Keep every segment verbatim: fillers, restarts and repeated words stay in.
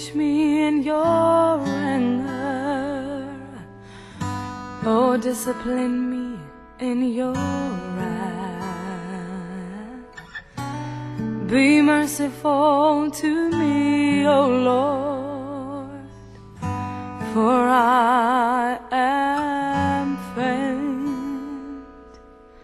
punish me in your anger. Oh, discipline me in your wrath. Be merciful to me, O Lord, for I am faint.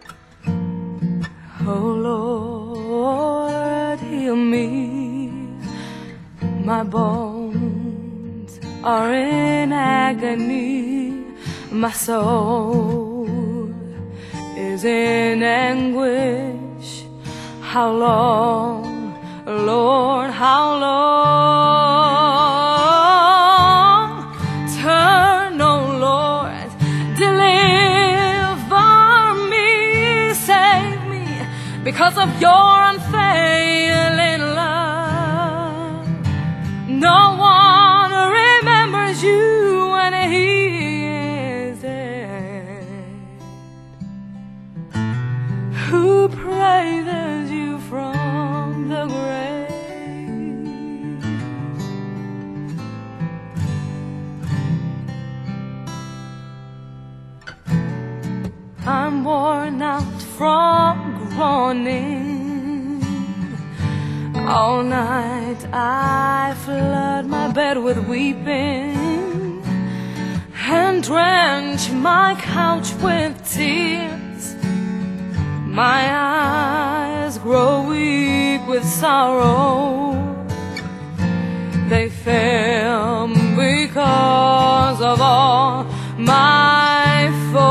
Oh Lord, heal me. My bones are in agony. My soul is in anguish. How long, Lord, how long? Turn, O Lord, deliver me, save me, because of your unfailing love. No one remembers you when he is dead. Who praises you from the grave? I'm worn out from groaning. All night I flood my bed with weeping and drench my couch with tears. My eyes grow weak with sorrow. They fail because of all my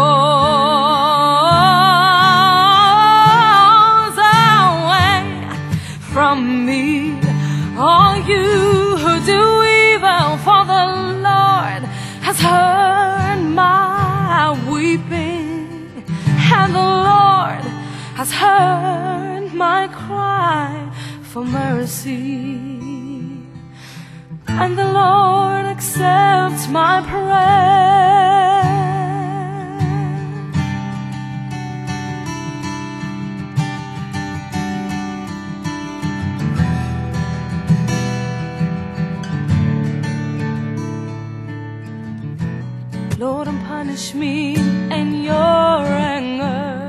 foes. Away from me, all you who do evil, for the Lord has heard my weeping, and the Lord has heard my cry for mercy, and the Lord accepts my prayer. Lord, don't punish me in your anger.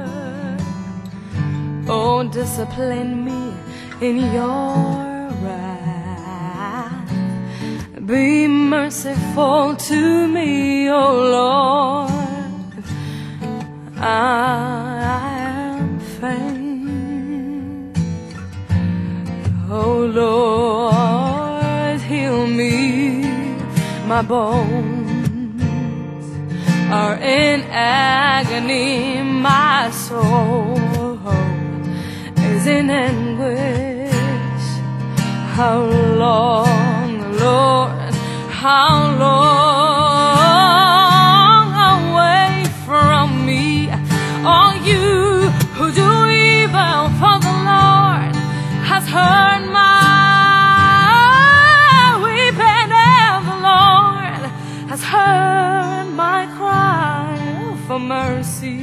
Oh, discipline me in your wrath. Be merciful to me, O Lord. I am faint. Oh Lord, heal me. My bones are in agony. My soul is in anguish. How long, Lord, how long away from me, all you who do evil, for the Lord has heard my weeping, and the Lord has heard my cry for mercy.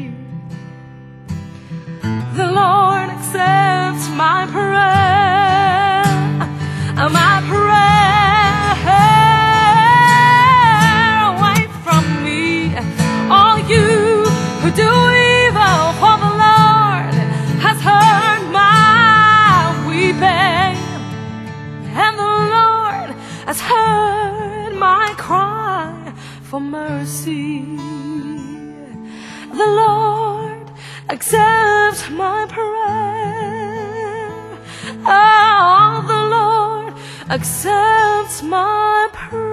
The Lord accepts my prayer, my prayer. Away from me, all you who do evil, for the Lord has heard my weeping, and the Lord has heard my cry for mercy. The Lord accepts my prayer. Oh, the Lord accepts my prayer.